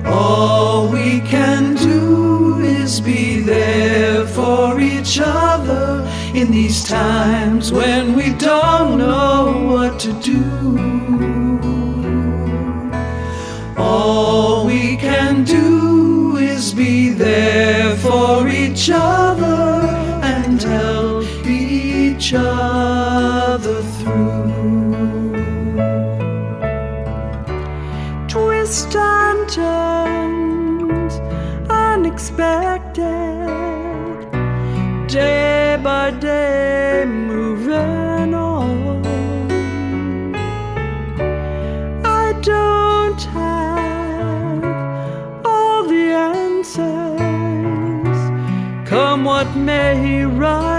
All we can do is be there for each other in these times when we don't know what to do. All we can do is be there for each other and help each other through. Twist and turns, unexpected, day by day moving on. I don't have all the answers, come what may, right